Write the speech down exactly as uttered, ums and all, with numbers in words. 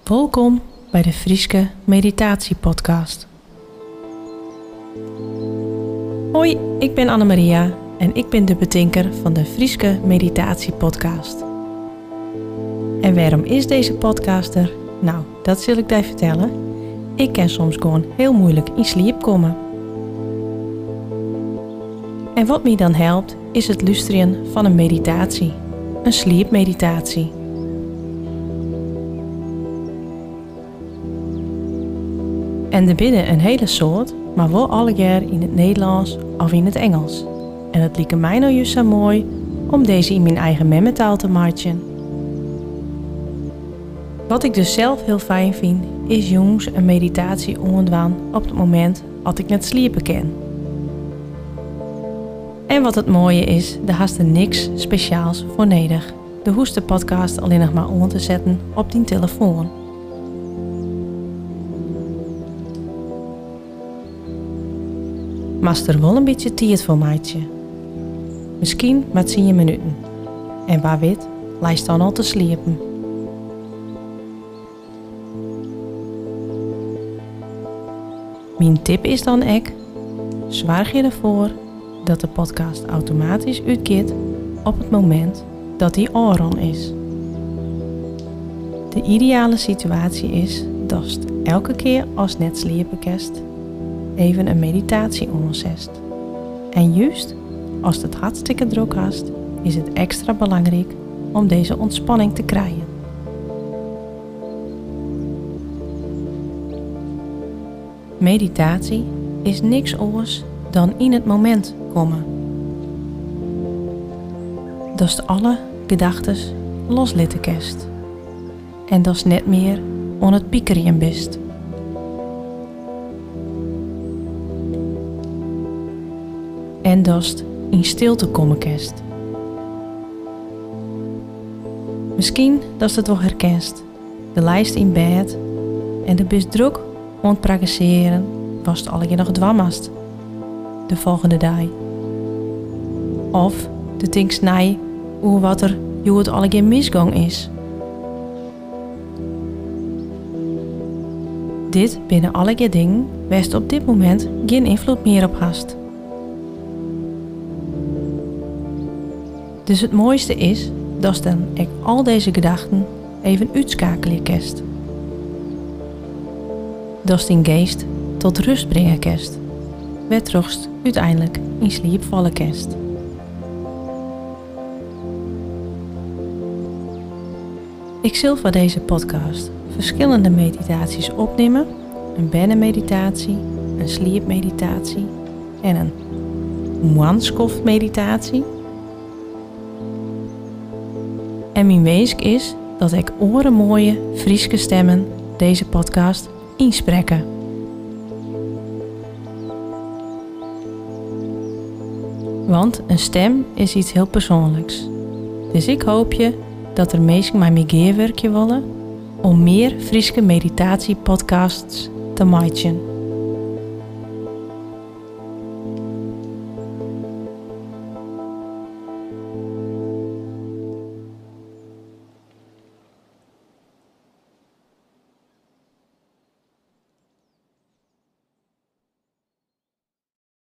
Welkom bij de Frieske Meditatie Podcast. Hoi, ik ben Annemaria en ik ben de bedenker van de Frieske Meditatie Podcast. En waarom is deze podcast er? Nou, dat zal ik je vertellen. Ik kan soms gewoon heel moeilijk in slaap komen. En wat mij dan helpt, is het luisteren van een meditatie. Een slaapmeditatie. En er binnen een hele soort, maar wel alle keer in het Nederlands of in het Engels. En het liep mij nou juist zo mooi om deze in mijn eigen memmetaal te maken. Wat ik dus zelf heel fijn vind, is jongens een meditatie onderwaan op het moment dat ik net sliepen kan. En wat het mooie is, daar haast er niks speciaals voor nodig. De hoest de podcast alleen nog maar om te zetten op die telefoon. Maar er wel een beetje tijd voor maatje. Misschien met tien minuten. En waar weet, lijst dan al te sliepen. Mijn tip is dan ek, zorg je ervoor dat de podcast automatisch uitgaat op het moment dat die on is. De ideale situatie is dat je elke keer als net sliepen kerst even een meditatie omzet. En juist als het hartstikke druk hast, is het extra belangrijk om deze ontspanning te krijgen. Meditatie is niks anders dan in het moment komen. Dat is alle gedachten loslitten kerst. En dat is net meer on het piekeren bist. En dat is in stilte komen kerst. Misschien dat je het wel herkent. De lijst in bed en de bist druk om het praktiseren was het al je nog dwammast. De volgende dag. Of de tinks nij hoe wat er hoe het al geen misgang is. Dit binnen alle dingen waar je op dit moment geen invloed meer op hast. Dus het mooiste is dat dan ik al deze gedachten even uitschakelen kerst. Dat in geest tot rust brengen kerst. Wetrugst uiteindelijk in slaap vallen kerst. Ik zal voor deze podcast verschillende meditaties opnemen. Een bennenmeditatie, een slaapmeditatie en een Mwanskof meditatie. En mijn wens is dat ik oren mooie Frieske stemmen deze podcast inspreken. Want een stem is iets heel persoonlijks. Dus ik hoop je dat er mensen mij mee gewerken willen om meer Frieske meditatie podcasts te maken.